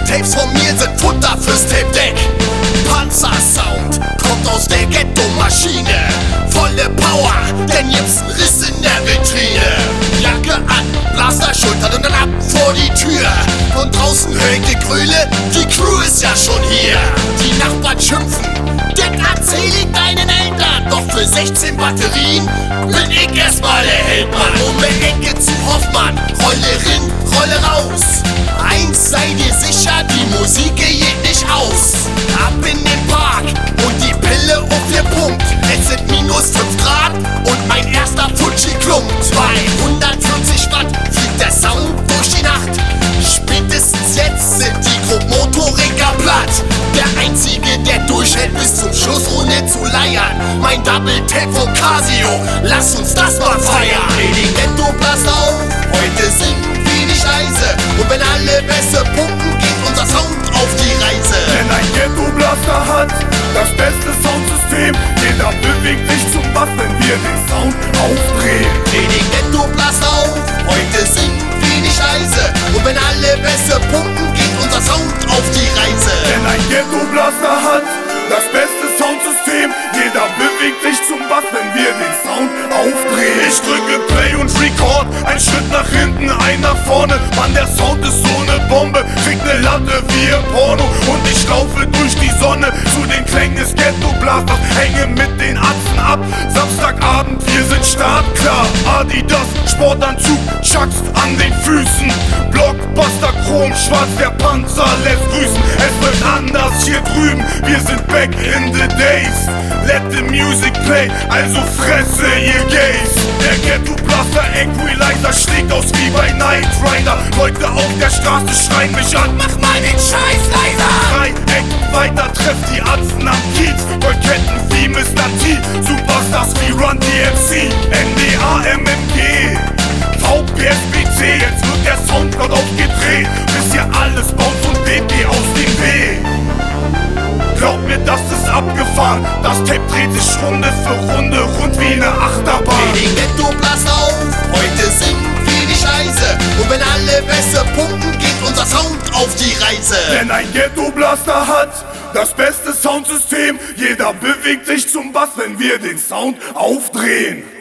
Tapes von mir sind Futter fürs Tape-Deck. Panzersound kommt aus der Ghetto-Maschine. Volle Power, denn jetzt ein Riss in der Vitrine. Jacke an, Blaster schultern und dann ab vor die Tür. Von draußen hör ich Gegröle, die Crew ist ja schon hier. Die Nachbarn schimpfen, das erzähl ich deinen Eltern. Doch für 16 Batterien bin ich erstmal der Heldmann. Um die Ecke zu Hoffmann, Rolle rin, Rolle raus. Eins sei dir sicher, die Musik geht nicht aus. Ab in den Park und die Pille auf 4 Punkt. Es sind minus 5 Grad und mein erster Fuji klumpt. Bei 140 Watt fliegt der Sound durch die Nacht. Spätestens jetzt sind die Grobmotoriker platt. Der einzige, der durchhält bis zum Schluss ohne zu leiern. Mein Double-Tape von Casio, lass uns das mal feiern. Dreh den Ghetto-Blaster auf, heute singen wir nicht leise. Und wenn alle Bässe pumpen, geht unser Sound auf die Reise. Denn ein Ghetto-Blaster hat das beste Soundsystem. Jeder bewegt sich zum Bass, wenn wir den Sound aufdrehen. Dreh den Ghetto-Blaster auf, heute singen wir nicht leise. Und wenn alle Bässe pumpen, geht unser Sound auf die Reise. Denn ein Ghetto-Blaster hat das beste Soundsystem. Jeder bewegt sich zum Bass, wenn wir den Sound aufdrehen. Ich drücke Play und Record, ein Schritt nach hinten, ein nach vorne. Mann, der Sound ist so ne Bombe, kriegt ne Latte wie im Porno. Und ich laufe durch die Sonne zu den Klängen des Ghetto-Blasters. Hänge mit den Atzen ab, Samstagabend, wir sind startklar. Adidas, Sportanzug, Chucks an den Füßen. Blockbuster, Chrom, schwarz, der Panzer lässt grüßen. Es wird anders hier drüben, wir sind back in the days. Let the music play, also fresse ihr Gays. Der Ghetto-Blaster Equalizer schlägt aus wie bei Knight Rider. Leute auf der Straße schreien mich an, Mach mal den Scheiß leiser. 3 Ecken weiter trefft die Atzen am Kiez. Ketten wie Mr. T, Superstars wie Run DMC, NDA, MMG, VPSBC. Jetzt wird der Soundcloud aufgedreht, bis ihr alles baut und BB aus dem Weg. Glaub mir, das ist abgefahren. Das Tape dreht sich Runde für Runde, rund wie ne Achterbahn. Dreh den Ghetto-Blaster auf, heute singen wir nicht leise. Und wenn alle Bässe pumpen, geht unser Sound auf die Reise. Denn ein Ghetto-Blaster hat das beste Soundsystem. Jeder bewegt sich zum Bass, wenn wir den Sound aufdrehen.